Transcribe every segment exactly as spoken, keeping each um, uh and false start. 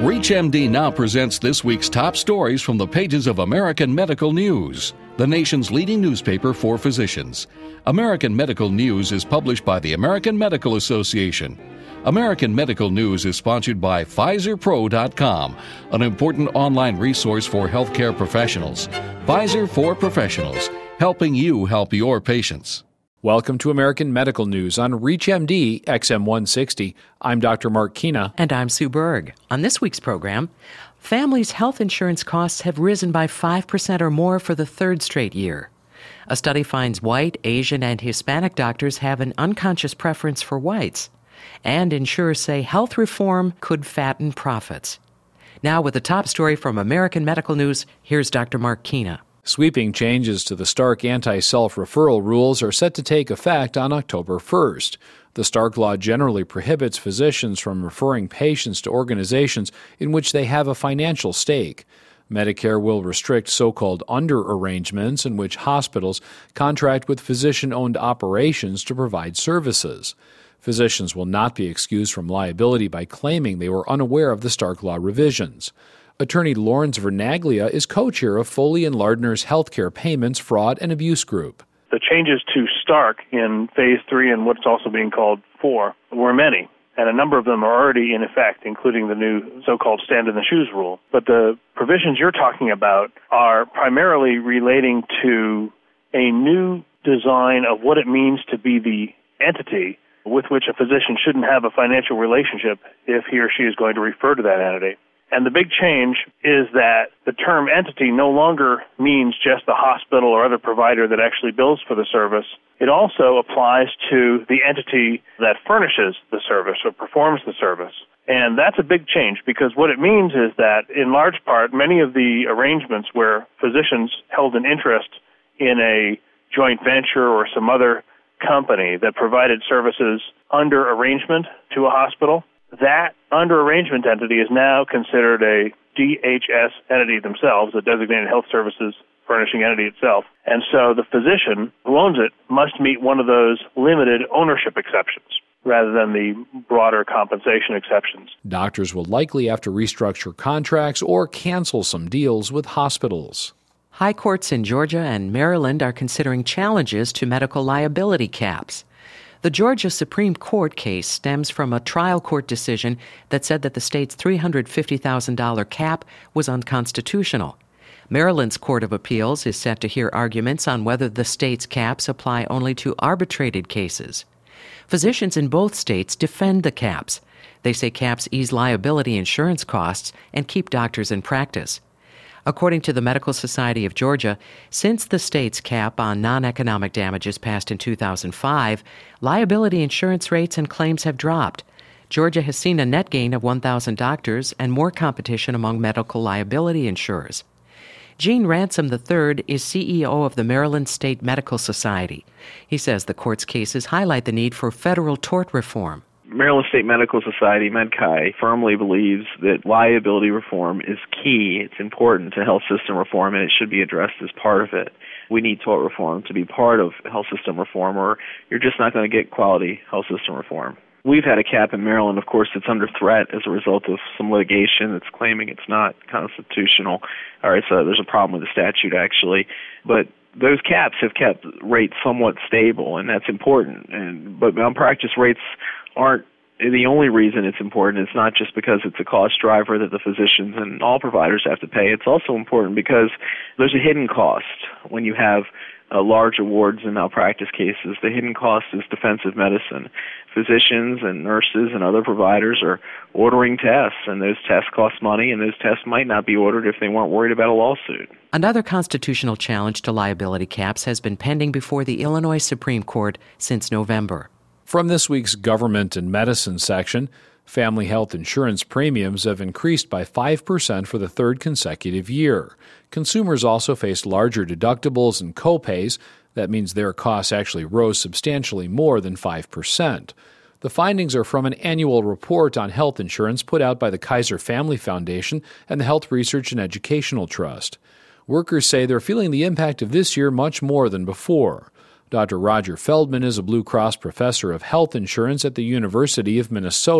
ReachMD now presents this week's top stories from the pages of American Medical News, the nation's leading newspaper for physicians. American Medical News is published by the American Medical Association. American Medical News is sponsored by Pfizer Pro dot com, an important online resource for healthcare professionals. Pfizer for Professionals, helping you help your patients. Welcome to American Medical News on ReachMD X M one sixty. I'm Doctor Mark Kina. And I'm Sue Berg. On this week's program, families' health insurance costs have risen by five percent or more for the third straight year. A study finds white, Asian, and Hispanic doctors have an unconscious preference for whites. And insurers say health reform could fatten profits. Now, with the top story from American Medical News, here's Doctor Mark Kina. Sweeping changes to the Stark anti-self-referral rules are set to take effect on October first. The Stark law generally prohibits physicians from referring patients to organizations in which they have a financial stake. Medicare will restrict so-called under-arrangements in which hospitals contract with physician-owned operations to provide services. Physicians will not be excused from liability by claiming they were unaware of the Stark law revisions. Attorney Lawrence Vernaglia is co-chair of Foley and Lardner's Healthcare Payments Fraud and Abuse Group. The changes to Stark in Phase three and what's also being called four were many, and a number of them are already in effect, including the new so-called stand-in-the-shoes rule. But the provisions you're talking about are primarily relating to a new design of what it means to be the entity with which a physician shouldn't have a financial relationship if he or she is going to refer to that entity. And the big change is that the term entity no longer means just the hospital or other provider that actually bills for the service. It also applies to the entity that furnishes the service or performs the service. And that's a big change because what it means is that, in large part, many of the arrangements where physicians held an interest in a joint venture or some other company that provided services under arrangement to a hospital, that under-arrangement entity is now considered a D H S entity themselves, a designated health services furnishing entity itself. And so the physician who owns it must meet one of those limited ownership exceptions rather than the broader compensation exceptions. Doctors will likely have to restructure contracts or cancel some deals with hospitals. High courts in Georgia and Maryland are considering challenges to medical liability caps. The Georgia Supreme Court case stems from a trial court decision that said that the state's three hundred fifty thousand dollars cap was unconstitutional. Maryland's Court of Appeals is set to hear arguments on whether the state's caps apply only to arbitrated cases. Physicians in both states defend the caps. They say caps ease liability insurance costs and keep doctors in practice. According to the Medical Society of Georgia, since the state's cap on non-economic damages passed in two thousand five, liability insurance rates and claims have dropped. Georgia has seen a net gain of one thousand doctors and more competition among medical liability insurers. Gene Ransom the third is C E O of the Maryland State Medical Society. He says the court's cases highlight the need for federal tort reform. Maryland State Medical Society, MedChi, firmly believes that liability reform is key. It's important to health system reform, and it should be addressed as part of it. We need tort reform to be part of health system reform, or you're just not going to get quality health system reform. We've had a cap in Maryland, of course, that's under threat as a result of some litigation that's claiming it's not constitutional. All right, so there's a problem with the statute, actually. But those caps have kept rates somewhat stable, and that's important. And but malpractice rates aren't the only reason it's important. It's not just because it's a cost driver that the physicians and all providers have to pay. It's also important because there's a hidden cost when you have uh, large awards in malpractice cases. The hidden cost is defensive medicine. Physicians and nurses and other providers are ordering tests, and those tests cost money, and those tests might not be ordered if they weren't worried about a lawsuit. Another constitutional challenge to liability caps has been pending before the Illinois Supreme Court since November. From this week's Government and Medicine section, family health insurance premiums have increased by five percent for the third consecutive year. Consumers also faced larger deductibles and copays. That means their costs actually rose substantially more than five percent. The findings are from an annual report on health insurance put out by the Kaiser Family Foundation and the Health Research and Educational Trust. Workers say they're feeling the impact of this year much more than before. Doctor Roger Feldman is a Blue Cross professor of health insurance at the University of Minnesota.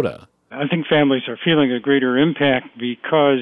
I think families are feeling a greater impact because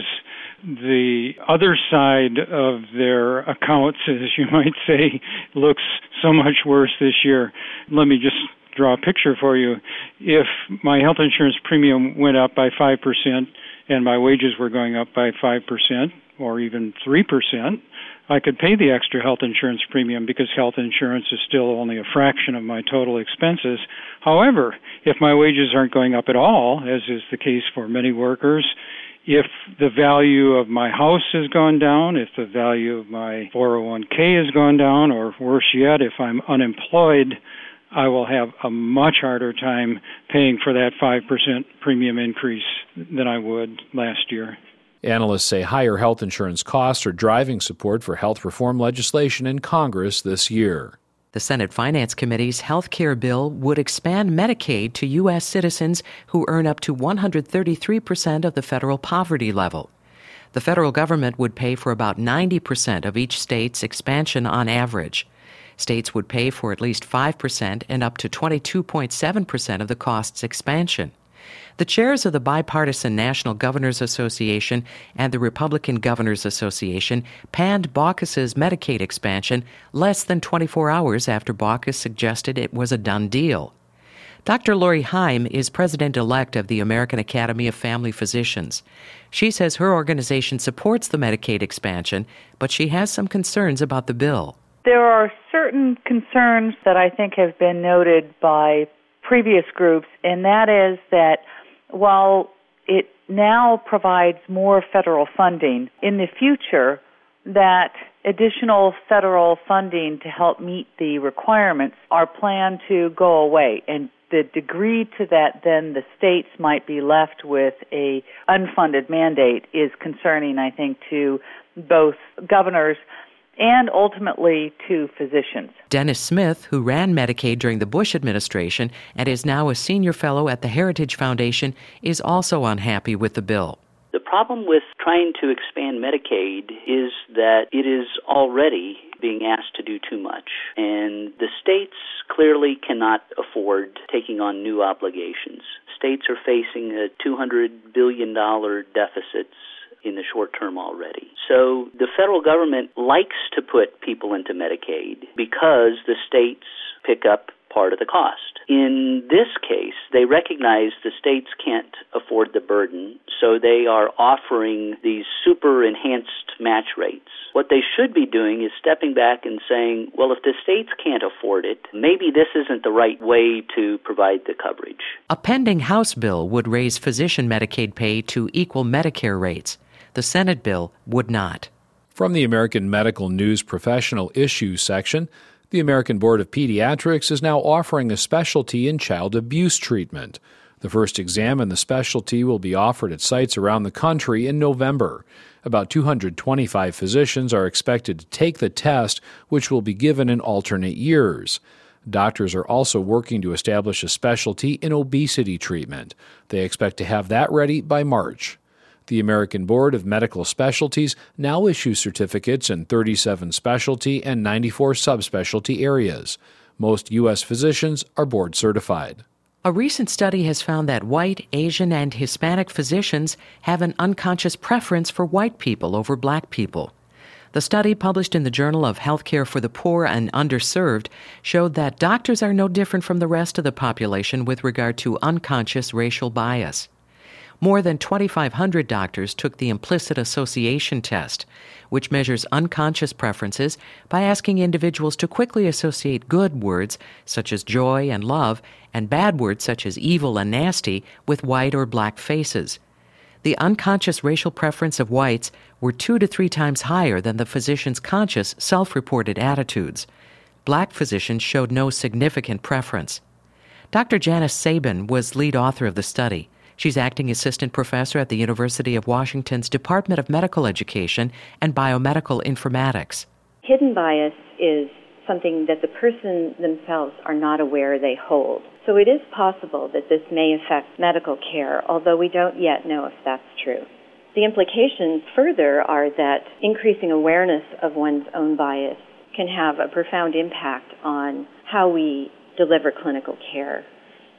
the other side of their accounts, as you might say, looks so much worse this year. Let me just draw a picture for you. If my health insurance premium went up by five percent and my wages were going up by five percent or even three percent, I could pay the extra health insurance premium because health insurance is still only a fraction of my total expenses. However, if my wages aren't going up at all, as is the case for many workers, if the value of my house has gone down, if the value of my four oh one k has gone down, or worse yet, if I'm unemployed, I will have a much harder time paying for that five percent premium increase than I would last year. Analysts say higher health insurance costs are driving support for health reform legislation in Congress this year. The Senate Finance Committee's health care bill would expand Medicaid to U S citizens who earn up to one hundred thirty-three percent of the federal poverty level. The federal government would pay for about ninety percent of each state's expansion on average. States would pay for at least five percent and up to twenty-two point seven percent of the cost's expansion. The chairs of the bipartisan National Governors Association and the Republican Governors Association panned Baucus's Medicaid expansion less than twenty-four hours after Baucus suggested it was a done deal. Doctor Lori Heim is president-elect of the American Academy of Family Physicians. She says her organization supports the Medicaid expansion, but she has some concerns about the bill. There are certain concerns that I think have been noted by previous groups, and that is that while it now provides more federal funding, in the future, that additional federal funding to help meet the requirements are planned to go away. And the degree to that then the states might be left with a unfunded mandate is concerning, I think, to both governors and ultimately to physicians. Dennis Smith, who ran Medicaid during the Bush administration and is now a senior fellow at the Heritage Foundation, is also unhappy with the bill. The problem with trying to expand Medicaid is that it is already being asked to do too much, and the states clearly cannot afford taking on new obligations. States are facing a two hundred billion dollars deficits in the short term already. So the federal government likes to put people into Medicaid because the states pick up part of the cost. In this case, they recognize the states can't afford the burden, so they are offering these super enhanced match rates. What they should be doing is stepping back and saying, well, if the states can't afford it, maybe this isn't the right way to provide the coverage. A pending House bill would raise physician Medicaid pay to equal Medicare rates. The Senate bill would not. From the American Medical News Professional Issues section, the American Board of Pediatrics is now offering a specialty in child abuse treatment. The first exam in the specialty will be offered at sites around the country in November. About two hundred twenty-five physicians are expected to take the test, which will be given in alternate years. Doctors are also working to establish a specialty in obesity treatment. They expect to have that ready by March. The American Board of Medical Specialties now issues certificates in thirty-seven specialty and ninety-four subspecialty areas. Most U S physicians are board certified. A recent study has found that white, Asian, and Hispanic physicians have an unconscious preference for white people over black people. The study, published in the Journal of Healthcare for the Poor and Underserved, showed that doctors are no different from the rest of the population with regard to unconscious racial bias. More than twenty-five hundred doctors took the implicit association test, which measures unconscious preferences by asking individuals to quickly associate good words, such as joy and love, and bad words, such as evil and nasty, with white or black faces. The unconscious racial preference of whites were two to three times higher than the physician's conscious, self-reported attitudes. Black physicians showed no significant preference. Doctor Janice Sabin was lead author of the study. She's acting assistant professor at the University of Washington's Department of Medical Education and Biomedical Informatics. Hidden bias is something that the person themselves are not aware they hold. So it is possible that this may affect medical care, although we don't yet know if that's true. The implications further are that increasing awareness of one's own bias can have a profound impact on how we deliver clinical care.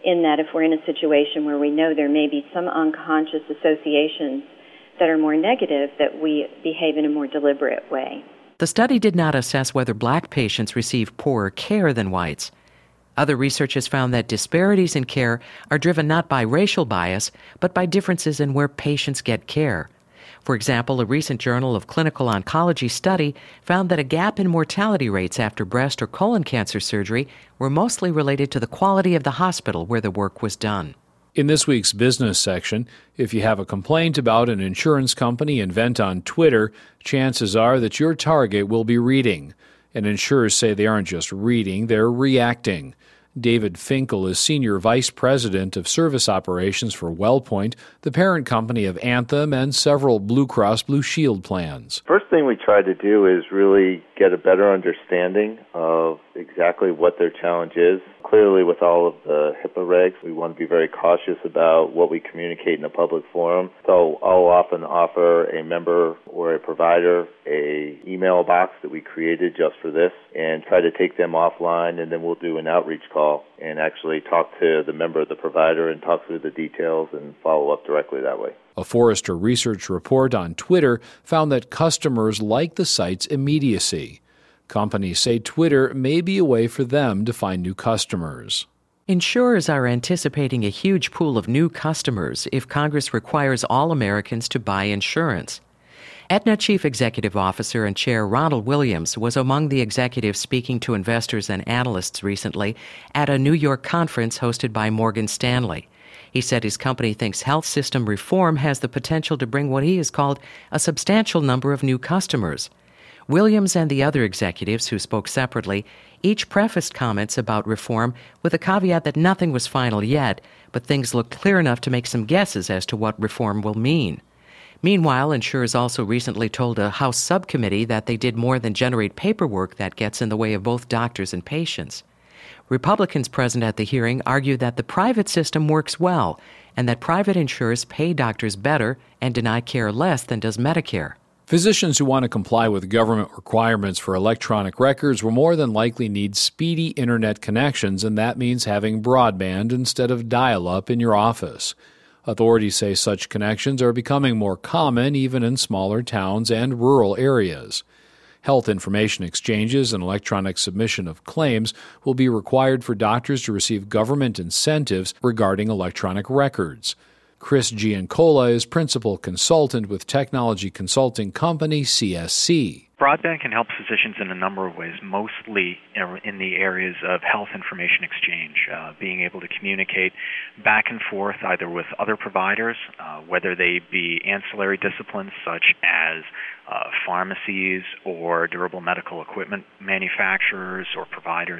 in that if we're in a situation where we know there may be some unconscious associations that are more negative, that we behave in a more deliberate way. The study did not assess whether black patients receive poorer care than whites. Other research has found that disparities in care are driven not by racial bias, but by differences in where patients get care. For example, a recent Journal of Clinical Oncology study found that a gap in mortality rates after breast or colon cancer surgery were mostly related to the quality of the hospital where the work was done. In this week's business section, if you have a complaint about an insurance company and vent on Twitter, chances are that your target will be reading. And insurers say they aren't just reading, they're reacting. David Finkel is Senior Vice President of Service Operations for WellPoint, the parent company of Anthem and several Blue Cross Blue Shield plans. First thing we try to do is really get a better understanding of exactly what their challenge is. Clearly, with all of the HIPAA regs, we want to be very cautious about what we communicate in a public forum. So I'll often offer a member or a provider a email box that we created just for this and try to take them offline, and then we'll do an outreach call and actually talk to the member of the provider and talk through the details and follow up directly that way. A Forrester research report on Twitter found that customers like the site's immediacy. Companies say Twitter may be a way for them to find new customers. Insurers are anticipating a huge pool of new customers if Congress requires all Americans to buy insurance. Aetna Chief Executive Officer and Chair Ronald Williams was among the executives speaking to investors and analysts recently at a New York conference hosted by Morgan Stanley. He said his company thinks health system reform has the potential to bring what he has called a substantial number of new customers. Williams and the other executives who spoke separately each prefaced comments about reform with a caveat that nothing was final yet, but things look clear enough to make some guesses as to what reform will mean. Meanwhile, insurers also recently told a House subcommittee that they did more than generate paperwork that gets in the way of both doctors and patients. Republicans present at the hearing argued that the private system works well and that private insurers pay doctors better and deny care less than does Medicare. Physicians who want to comply with government requirements for electronic records will more than likely need speedy internet connections, and that means having broadband instead of dial-up in your office. Authorities say such connections are becoming more common even in smaller towns and rural areas. Health information exchanges and electronic submission of claims will be required for doctors to receive government incentives regarding electronic records. Chris Giancola is principal consultant with technology consulting company C S C. Broadband can help physicians in a number of ways, mostly in the areas of health information exchange, uh, being able to communicate back and forth either with other providers, uh, whether they be ancillary disciplines such as uh, pharmacies or durable medical equipment manufacturers or providers,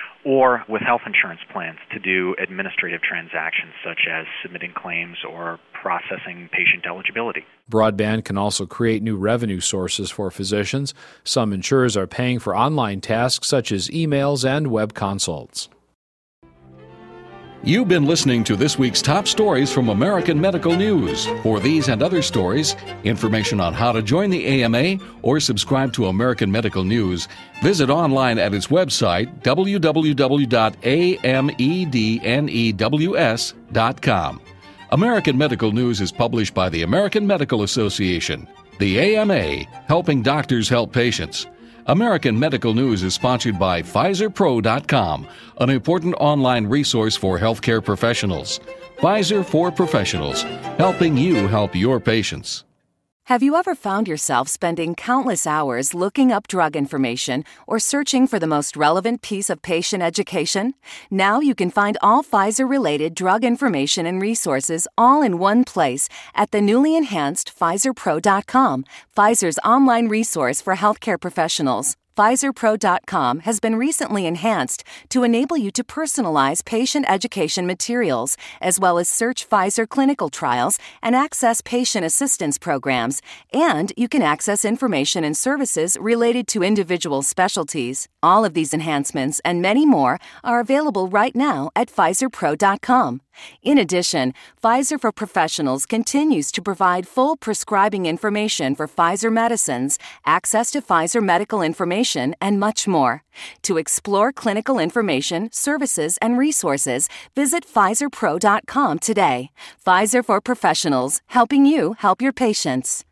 or with health insurance plans to do administrative transactions such as submitting claims or processing patient eligibility. Broadband can also create new revenue sources for physicians. Some insurers are paying for online tasks such as emails and web consults. You've been listening to this week's top stories from American Medical News. For these and other stories, information on how to join the A M A, or subscribe to American Medical News, visit online at its website, w w w dot a m e d n e w s dot com. American Medical News is published by the American Medical Association. The A M A, helping doctors help patients. American Medical News is sponsored by Pfizer Pro dot com, an important online resource for healthcare professionals. Pfizer for Professionals, helping you help your patients. Have you ever found yourself spending countless hours looking up drug information or searching for the most relevant piece of patient education? Now you can find all Pfizer-related drug information and resources all in one place at the newly enhanced Pfizer Pro dot com, Pfizer's online resource for healthcare professionals. Pfizer Pro dot com has been recently enhanced to enable you to personalize patient education materials, as well as search Pfizer clinical trials and access patient assistance programs. And you can access information and services related to individual specialties. All of these enhancements and many more are available right now at Pfizer Pro dot com. In addition, Pfizer for Professionals continues to provide full prescribing information for Pfizer medicines, access to Pfizer medical information, and much more. To explore clinical information, services, and resources, visit Pfizer Pro dot com today. Pfizer for Professionals, helping you help your patients.